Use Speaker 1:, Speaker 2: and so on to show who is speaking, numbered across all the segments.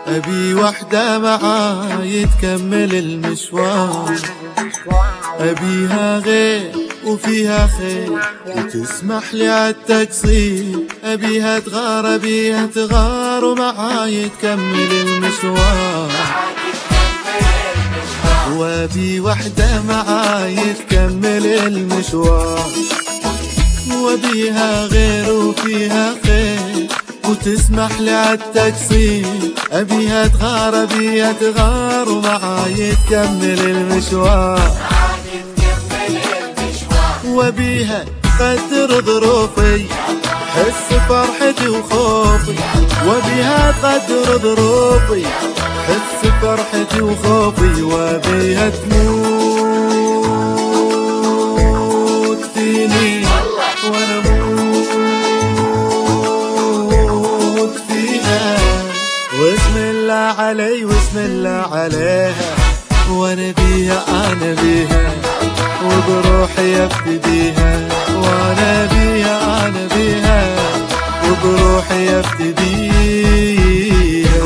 Speaker 1: أبي وحدة معاي تكمل المشوار، أبيها غير وفيها خير وتسمح لي عالتقصير، أبيها تغار ومعاي تكمل المشوار، وأبي وحدة معاي تكمل المشوار، وأبيها غير وفيها خير وتسمح لي عالتقصير، أبيها تغار ومعاي تكمل المشوار، وأبيها تقدر ظروفي حس فرحتي وخوفي، وأبيها تقدر ظروفي حس فرحتي وخوفي، وأبيها تموت فيني وأنا أموت فيها، واسم الله علي واسم الله عليها، وأنا بيها أنا بيها وبروحي ابتديها، وانا بيها انا بيها وبروحي ابتديها.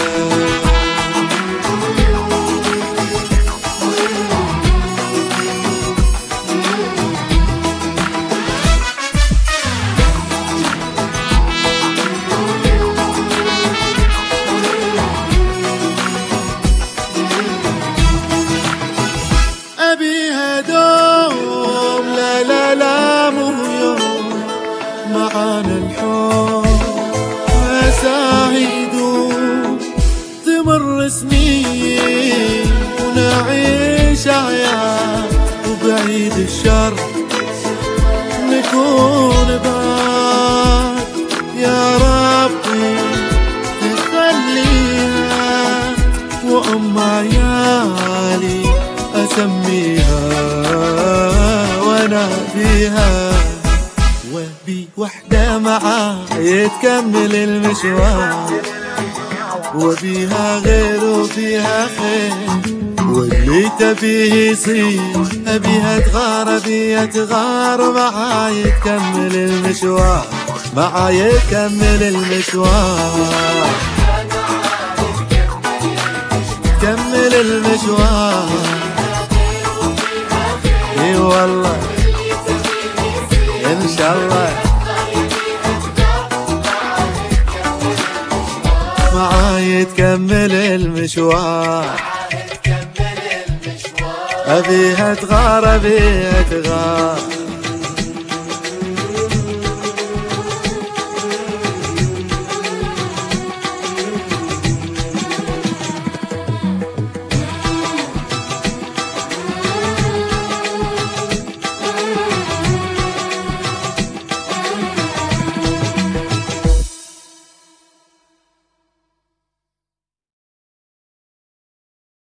Speaker 1: أبيها دوم لا لا لا مو يوم، معانا الحب مساهي يدوم، تمر سنين ونعيش أعياد، وبعيد الشر نكون بعاد، يا ربي تخليها وأم عيالي أسميها وأنا بيها، وأبي وحدة معاي تكمل المشوار، وأبيها غير وفيها خير واللي تبيه يصير، أبيها تغار معاي تكمل المشوار، معاي تكمل المشوار، تكمل المشوار، اي والله ان شاء الله معاي تكمل المشوار، أبيها تغار